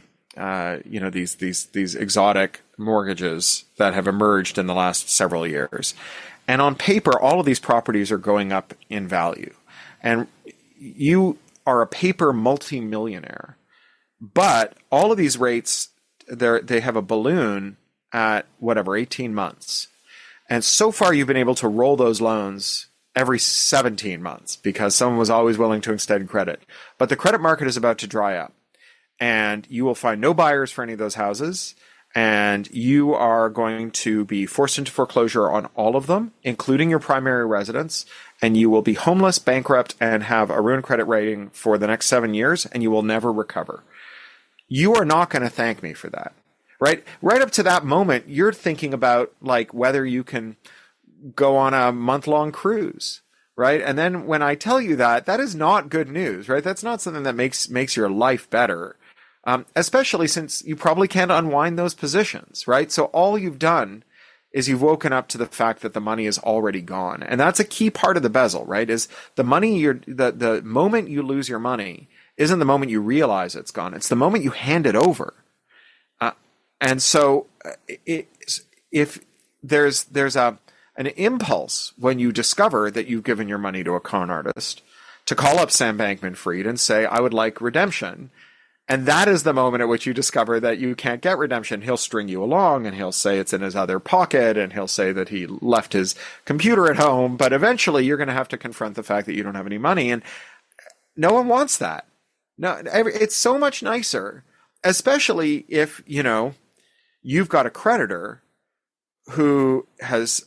Speaker 2: these exotic mortgages that have emerged in the last several years. And on paper, all of these properties are going up in value. And you are a paper multimillionaire, but all of these rates, they have a balloon at 18 months. And so far you've been able to roll those loans every 17 months because someone was always willing to extend credit. But the credit market is about to dry up, and you will find no buyers for any of those houses. And you are going to be forced into foreclosure on all of them, including your primary residence. And you will be homeless, bankrupt, and have a ruined credit rating for the next 7 years, and you will never recover. You are not going to thank me for that, right? Right up to that moment, you're thinking about whether you can go on a month-long cruise, right? And then when I tell you that is not good news, right? That's not something that makes your life better. Especially since you probably can't unwind those positions, right? So all you've done is you've woken up to the fact that the money is already gone. And that's a key part of the bezel, right? Is the money the moment you lose your money isn't the moment you realize it's gone. It's the moment you hand it over. And so if there's an impulse when you discover that you've given your money to a con artist to call up Sam Bankman-Fried and say, I would like redemption. And that is the moment at which you discover that you can't get redemption. He'll string you along and he'll say it's in his other pocket and he'll say that he left his computer at home. But eventually you're going to have to confront the fact that you don't have any money. And no one wants that. No, it's so much nicer, especially if, you've got a creditor who has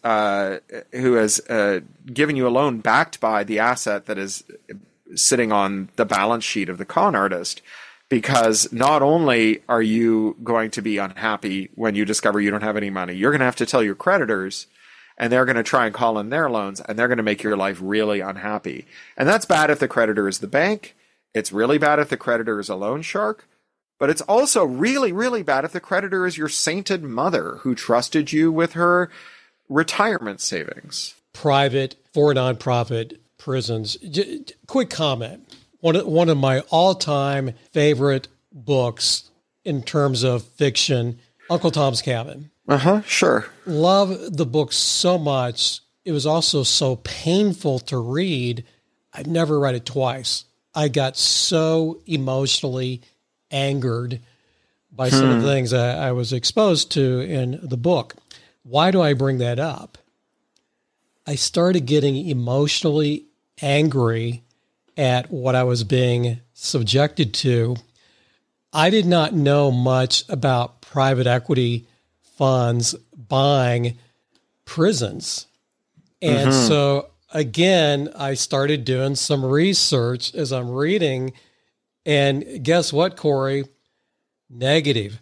Speaker 2: given you a loan backed by the asset that is sitting on the balance sheet of the con artist. Because not only are you going to be unhappy when you discover you don't have any money, you're going to have to tell your creditors, and they're going to try and call in their loans, and they're going to make your life really unhappy. And that's bad if the creditor is the bank. It's really bad if the creditor is a loan shark. But it's also really, really bad if the creditor is your sainted mother who trusted you with her retirement savings.
Speaker 1: Private, for nonprofit prisons. Quick comment. One of my all-time favorite books in terms of fiction, Uncle Tom's Cabin.
Speaker 2: Sure.
Speaker 1: Love the book so much. It was also so painful to read. I've never read it twice. I got so emotionally angered by some of the things I was exposed to in the book. Why do I bring that up? I started getting emotionally angry at what I was being subjected to. I did not know much about private equity funds buying prisons. And so, again, I started doing some research as I'm reading. And guess what, Corey? Negative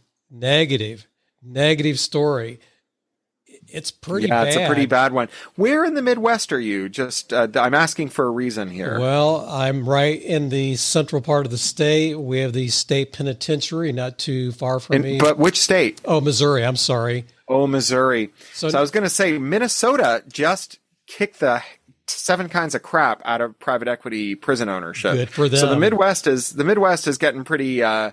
Speaker 1: story. It's pretty bad.
Speaker 2: It's a pretty bad one. Where in the Midwest are you? Just, I'm asking for a reason here.
Speaker 1: Well, I'm right in the central part of the state. We have the state penitentiary not too far from me.
Speaker 2: But which state?
Speaker 1: Oh, Missouri. I'm sorry.
Speaker 2: Oh, Missouri. So I was going to say Minnesota just kicked the 7 kinds of crap out of private equity prison ownership.
Speaker 1: Good for them.
Speaker 2: So the Midwest is getting pretty alive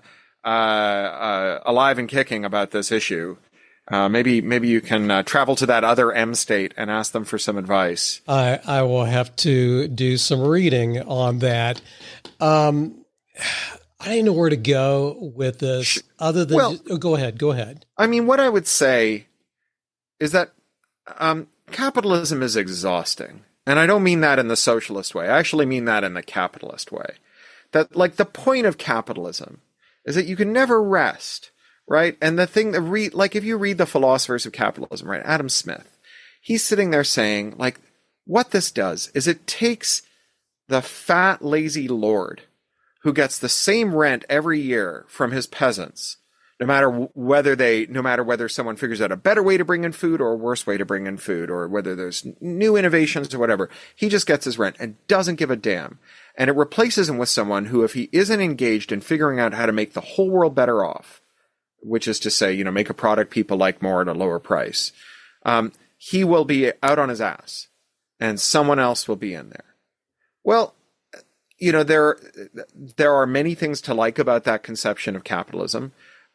Speaker 2: and kicking about this issue. Maybe you can travel to that other M state and ask them for some advice.
Speaker 1: I will have to do some reading on that. I didn't know where to go with this other than go ahead.
Speaker 2: I mean, what I would say is that capitalism is exhausting. And I don't mean that in the socialist way. I actually mean that in the capitalist way. That, like, the point of capitalism is that you can never rest. Right. And the thing that if you read the philosophers of capitalism, right, Adam Smith, he's sitting there saying, like, what this does is it takes the fat, lazy lord who gets the same rent every year from his peasants, no matter whether someone figures out a better way to bring in food or a worse way to bring in food, or whether there's new innovations or whatever. He just gets his rent and doesn't give a damn. And it replaces him with someone who, if he isn't engaged in figuring out how to make the whole world better off, which is to say, make a product people like more at a lower price, he will be out on his ass and someone else will be in there. Well, there are many things to like about that conception of capitalism.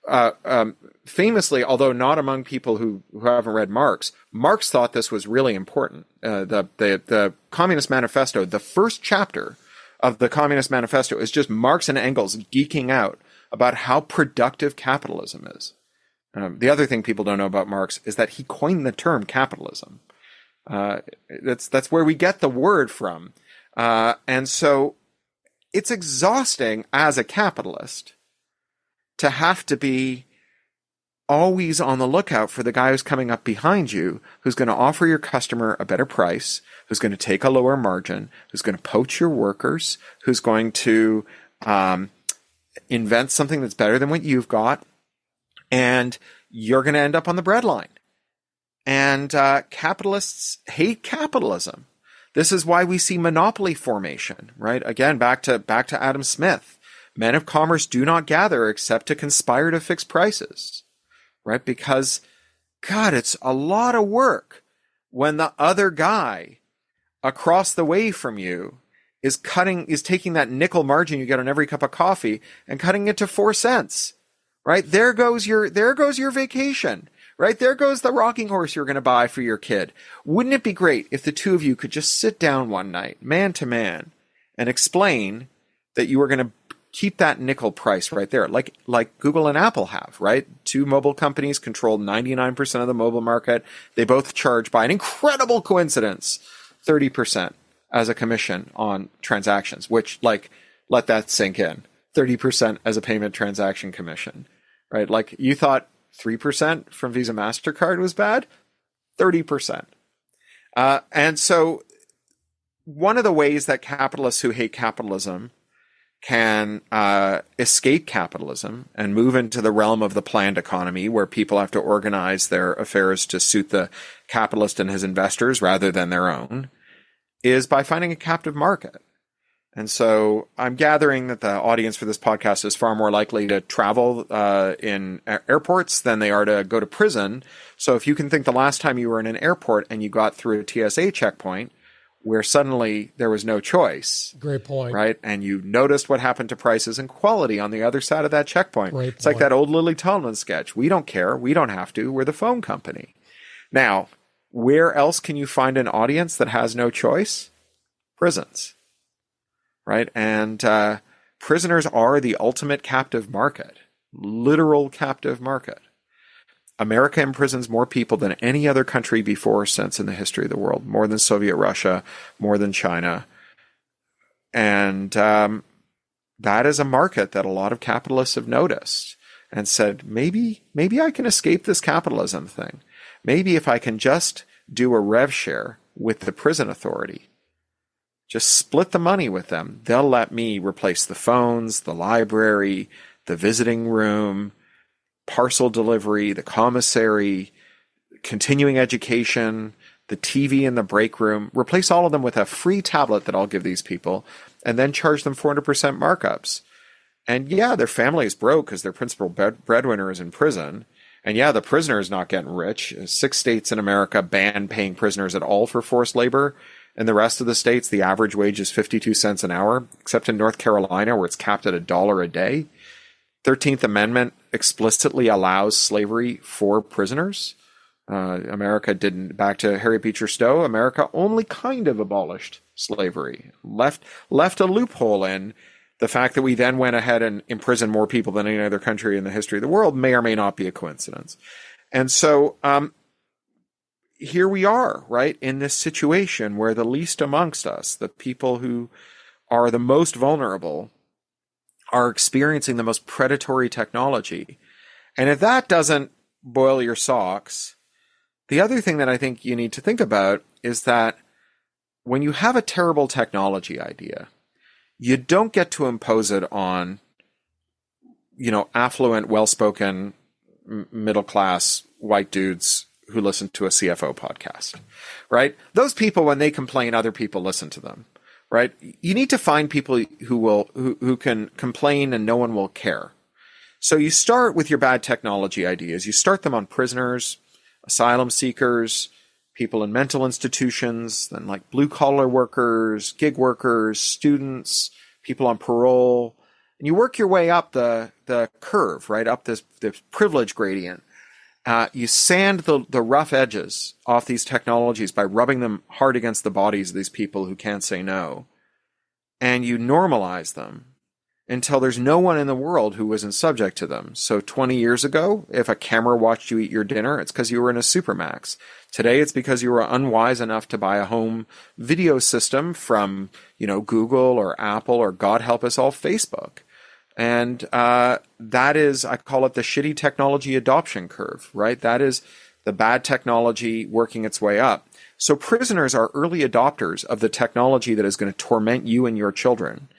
Speaker 2: Famously, although not among people who haven't read Marx thought this was really important. The Communist Manifesto, the first chapter of the Communist Manifesto is just Marx and Engels geeking out about how productive capitalism is. The other thing people don't know about Marx is that he coined the term capitalism. That's where we get the word from. And so it's exhausting as a capitalist to have to be always on the lookout for the guy who's coming up behind you, who's going to offer your customer a better price, who's going to take a lower margin, who's going to poach your workers, who's going to invent something that's better than what you've got, and you're going to end up on the breadline. And capitalists hate capitalism. This is why we see monopoly formation, right? Again, back to Adam Smith. Men of commerce do not gather except to conspire to fix prices, right? Because God, it's a lot of work when the other guy across the way from you is taking that nickel margin you get on every cup of coffee and cutting it to 4 cents, right? There goes your vacation, right? There goes the rocking horse you're going to buy for your kid. Wouldn't it be great if the two of you could just sit down one night, man to man, and explain that you were going to keep that nickel price right there, like Google and Apple have, right? Two mobile companies control 99% of the mobile market. They both charge, by an incredible coincidence, 30% as a commission on transactions, which, like, let that sink in. 30% as a payment transaction commission, right? Like, you thought 3% from Visa MasterCard was bad? 30%. And so one of the ways that capitalists who hate capitalism can escape capitalism and move into the realm of the planned economy, where people have to organize their affairs to suit the capitalist and his investors rather than their own, is by finding a captive market. And so I'm gathering that the audience for this podcast is far more likely to travel in airports than they are to go to prison. So if you can think the last time you were in an airport and you got through a TSA checkpoint where suddenly there was no choice.
Speaker 1: Great point.
Speaker 2: Right? And you noticed what happened to prices and quality on the other side of that checkpoint. It's like that old Lily Tomlin sketch. We don't care. We don't have to. We're the phone company. Now, where else can you find an audience that has no choice? Prisons. Right? And prisoners are the ultimate captive market. Literal captive market. America imprisons more people than any other country before or since in the history of the world. More than Soviet Russia, more than China. And that is a market that a lot of capitalists have noticed and said, maybe I can escape this capitalism thing. Maybe if I can just do a rev share with the prison authority, just split the money with them, they'll let me replace the phones, the library, the visiting room, parcel delivery, the commissary, continuing education, the TV in the break room, replace all of them with a free tablet that I'll give these people, and then charge them 400% markups. And yeah, their family is broke because their principal breadwinner is in prison. And yeah, the prisoner is not getting rich. 6 states in America ban paying prisoners at all for forced labor. In the rest of the states, the average wage is 52 cents an hour, except in North Carolina, where it's capped at $1 a day. 13th Amendment explicitly allows slavery for prisoners. America didn't. Back to Harriet Beecher Stowe, America only kind of abolished slavery, left a loophole in. The fact that we then went ahead and imprisoned more people than any other country in the history of the world may or may not be a coincidence. And so here we are, right, in this situation where the least amongst us, the people who are the most vulnerable, are experiencing the most predatory technology. And if that doesn't boil your socks, the other thing that I think you need to think about is that when you have a terrible technology idea, you don't get to impose it on, affluent, well-spoken, middle-class white dudes who listen to a CFO podcast, right? Those people, when they complain, other people listen to them, right? You need to find people who can complain and no one will care. So you start with your bad technology ideas. You start them on prisoners, asylum seekers, people in mental institutions, then like blue-collar workers, gig workers, students, people on parole. And you work your way up the curve, right, up this privilege gradient. You sand the rough edges off these technologies by rubbing them hard against the bodies of these people who can't say no. And you normalize them until there's no one in the world who isn't subject to them. So 20 years ago, if a camera watched you eat your dinner, it's because you were in a Supermax. Today, it's because you were unwise enough to buy a home video system from, Google or Apple or, God help us all, Facebook. And that is, I call it the shitty technology adoption curve, right? That is the bad technology working its way up. So prisoners are early adopters of the technology that is going to torment you and your children.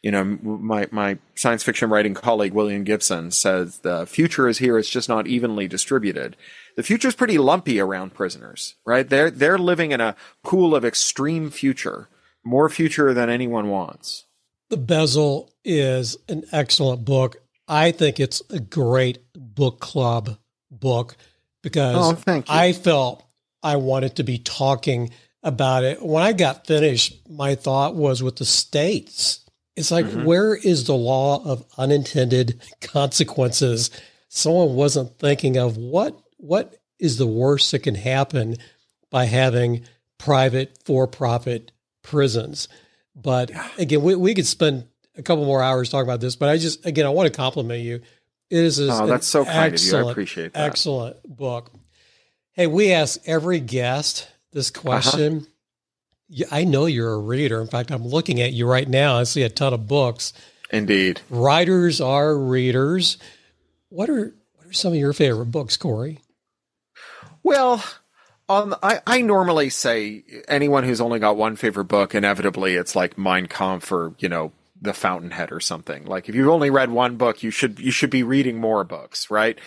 Speaker 2: My science fiction writing colleague, William Gibson, says the future is here. It's just not evenly distributed. The future is pretty lumpy around prisoners, right? They're living in a pool of extreme future, more future than anyone wants.
Speaker 1: The Bezel is an excellent book. I think it's a great book club book because
Speaker 2: thank you.
Speaker 1: I felt I wanted to be talking about it. When I got finished, my thought was with the states. It's like, where is the law of unintended consequences? Someone wasn't thinking of what is the worst that can happen by having private for-profit prisons. But again, we could spend a couple more hours talking about this, but I want to compliment you. It is
Speaker 2: that's so kind of you. I appreciate that.
Speaker 1: Excellent book. Hey, we ask every guest this question. I know you're a reader. In fact, I'm looking at you right now. I see a ton of books.
Speaker 2: Indeed.
Speaker 1: Writers are readers. What are some of your favorite books, Corey?
Speaker 2: Well, I normally say anyone who's only got one favorite book, inevitably it's like Mein Kampf or, The Fountainhead or something. Like if you've only read one book, you should be reading more books, right?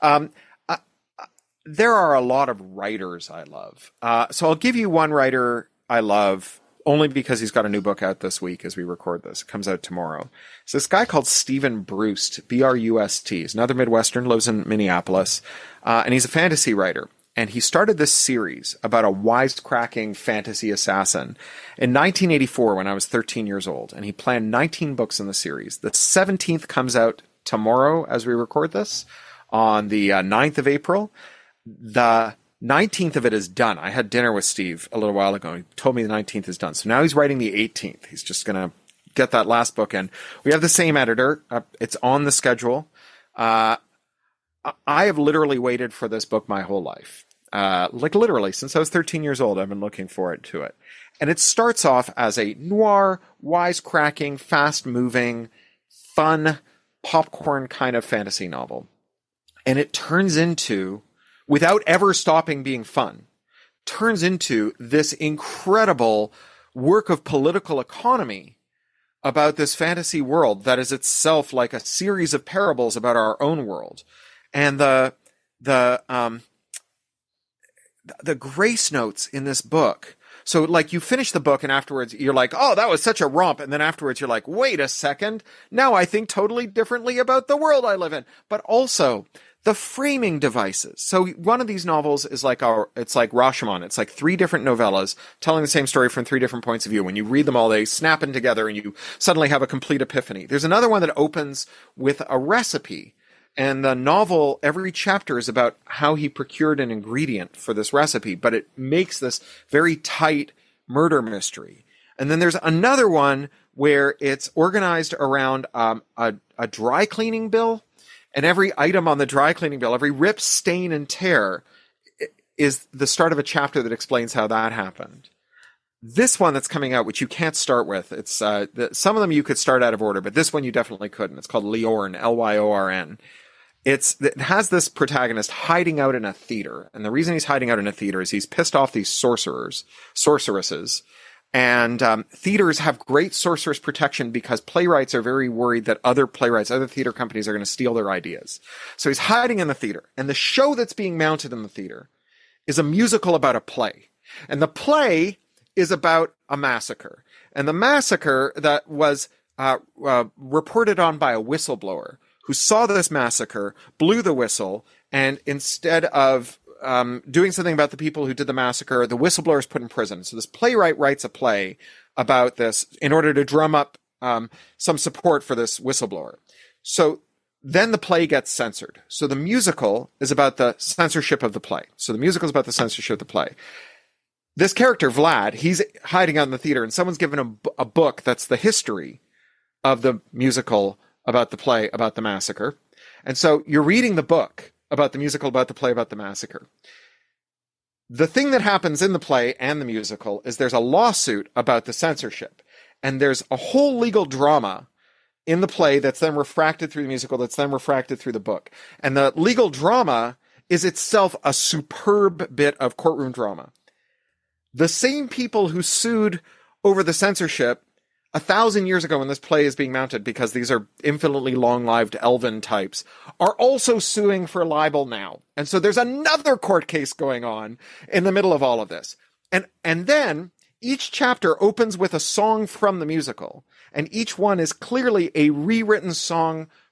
Speaker 2: There are a lot of writers I love. So I'll give you one writer I love only because he's got a new book out this week as we record this. It comes out tomorrow. It's this guy called Stephen Brust, B-R-U-S-T. He's another Midwestern, lives in Minneapolis, and he's a fantasy writer. And he started this series about a wisecracking fantasy assassin in 1984 when I was 13 years old. And he planned 19 books in the series. The 17th comes out tomorrow as we record this on the 9th of April. The 19th of it is done. I had dinner with Steve a little while ago. He told me the 19th is done. So now he's writing the 18th. He's just going to get that last book in. We have the same editor. It's on the schedule. I have literally waited for this book my whole life. Literally, since I was 13 years old, I've been looking forward to it. And it starts off as a noir, wisecracking, fast-moving, fun, popcorn kind of fantasy novel. And it turns into, without ever stopping being fun, turns into this incredible work of political economy about this fantasy world that is itself like a series of parables about our own world. And the grace notes in this book. So like you finish the book and afterwards you're like, oh, that was such a romp. And then afterwards you're like, wait a second. Now I think totally differently about the world I live in. But also the framing devices. So one of these novels is it's like Rashomon. It's like 3 different novellas telling the same story from 3 different points of view. When you read them all, they snap in together and you suddenly have a complete epiphany. There's another one that opens with a recipe. And the novel, every chapter is about how he procured an ingredient for this recipe, but it makes this very tight murder mystery. And then there's another one where it's organized around a dry cleaning bill, and every item on the dry cleaning bill, every rip, stain, and tear is the start of a chapter that explains how that happened. This one that's coming out, which you can't start with, it's some of them you could start out of order, but this one you definitely couldn't. It's called Lyorn, Lyorn. It has this protagonist hiding out in a theater. And the reason he's hiding out in a theater is he's pissed off these sorceresses. And theaters have great sorceress protection because playwrights are very worried that other theater companies are going to steal their ideas. So he's hiding in the theater. And the show that's being mounted in the theater is a musical about a play. And the play is about a massacre. And the massacre that was reported on by a whistleblower who saw this massacre, blew the whistle, and instead of doing something about the people who did the massacre, the whistleblower is put in prison. So this playwright writes a play about this in order to drum up some support for this whistleblower. So then the play gets censored. So the musical is about the censorship of the play. So the musical is about the censorship of the play. This character, Vlad, he's hiding out in the theater, and someone's given him a book that's the history of the musical about the play, about the massacre. And so you're reading the book about the musical, about the play, about the massacre. The thing that happens in the play and the musical is there's a lawsuit about the censorship. And there's a whole legal drama in the play that's then refracted through the musical, that's then refracted through the book. And the legal drama is itself a superb bit of courtroom drama. The same people who sued over the censorship 1,000 years ago when this play is being mounted, because these are infinitely long-lived elven types, are also suing for libel now. And so there's another court case going on in the middle of all of this. And then each chapter opens with a song from the musical, and each one is clearly a rewritten song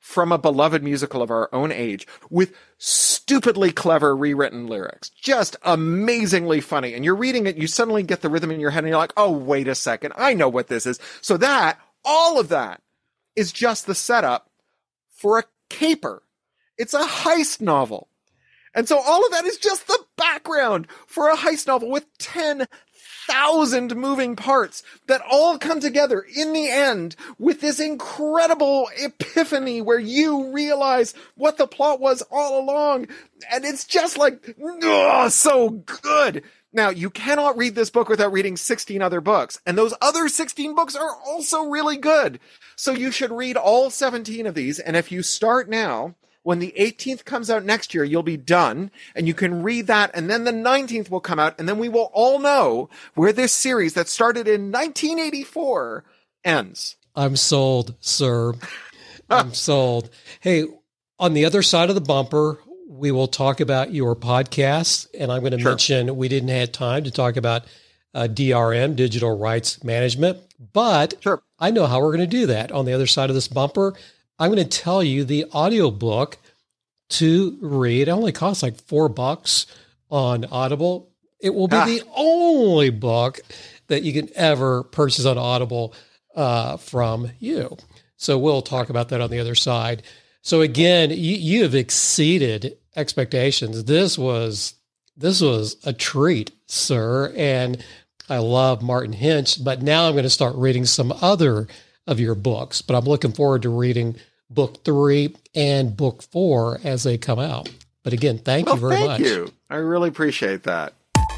Speaker 2: from a beloved musical of our own age with stupidly clever rewritten lyrics. Just amazingly funny. And you're reading it, you suddenly get the rhythm in your head and you're like, oh, wait a second. I know what this is. So all of that is just the setup for a caper. It's a heist novel. And so all of that is just the background for a heist novel with 10,000 moving parts that all come together in the end with this incredible epiphany where you realize what the plot was all along. And it's just like, oh, so good. Now, you cannot read this book without reading 16 other books. And those other 16 books are also really good. So you should read all 17 of these. And if you start now, when the 18th comes out next year, you'll be done, and you can read that, and then the 19th will come out, and then we will all know where this series that started in 1984 ends.
Speaker 1: I'm sold, sir. I'm sold. Hey, on the other side of the bumper, we will talk about your podcast, and I'm going to mention we didn't have time to talk about DRM, Digital Rights Management, but I know how we're going to do that. On the other side of this bumper, I'm going to tell you the audiobook to read. It only costs like $4 on Audible. It will be the only book that you can ever purchase on Audible from you. So we'll talk about that on the other side. So again, you have exceeded expectations. This was a treat, sir. And I love Martin Hinch, but now I'm going to start reading some other of your books, but I'm looking forward to reading book 3 and book 4 as they come out. But again, thank you very much.
Speaker 2: Thank you. I really appreciate that.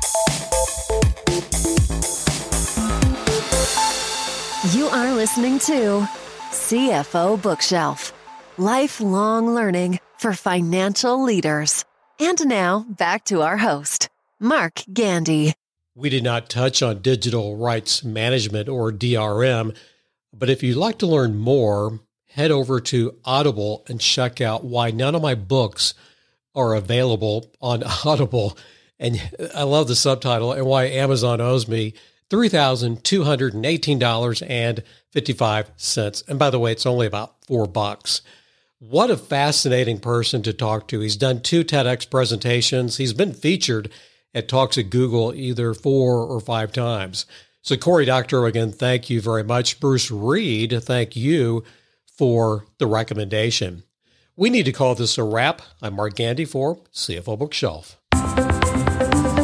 Speaker 3: You are listening to CFO Bookshelf, lifelong learning for financial leaders. And now back to our host, Mark Gandy.
Speaker 1: We did not touch on digital rights management or DRM, but if you'd like to learn more, head over to Audible and check out why none of my books are available on Audible. And I love the subtitle, and why Amazon owes me $3,218.55. And by the way, it's only about $4. What a fascinating person to talk to. He's done 2 TEDx presentations. He's been featured at Talks at Google either 4 or 5 times. So Cory Doctorow, again, thank you very much. Bruce Reed, thank you for the recommendation. We need to call this a wrap. I'm Mark Gandy for CFO Bookshelf.